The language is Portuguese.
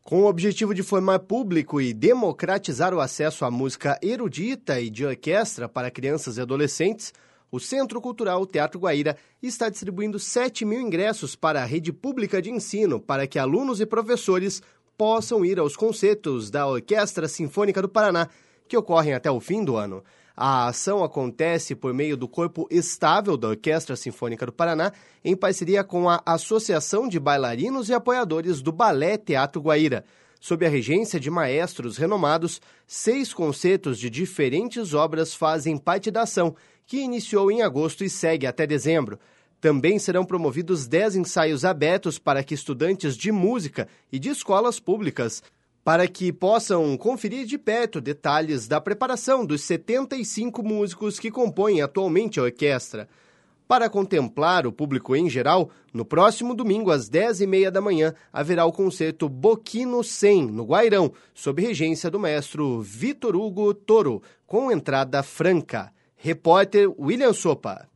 Com o objetivo de formar público e democratizar o acesso à música erudita e de orquestra para crianças e adolescentes, o Centro Cultural Teatro Guaíra está distribuindo 7.000 ingressos para a rede pública de ensino para que alunos e professores possam ir aos concertos da Orquestra Sinfônica do Paraná, que ocorrem até o fim do ano. A ação acontece por meio do Corpo Estável da Orquestra Sinfônica do Paraná, em parceria com a Associação de Bailarinos e Apoiadores do Balé Teatro Guaíra. Sob a regência de maestros renomados, 6 concertos de diferentes obras fazem parte da ação, que iniciou em agosto e segue até dezembro. Também serão promovidos 10 ensaios abertos para que estudantes de música e de escolas públicas para que possam conferir de perto detalhes da preparação dos 75 músicos que compõem atualmente a orquestra. Para contemplar o público em geral, no próximo domingo, às 10h30 da manhã, haverá o concerto Boquino 100, no Guairão, sob regência do maestro Vitor Hugo Toro, com entrada franca. Repórter William Sopa.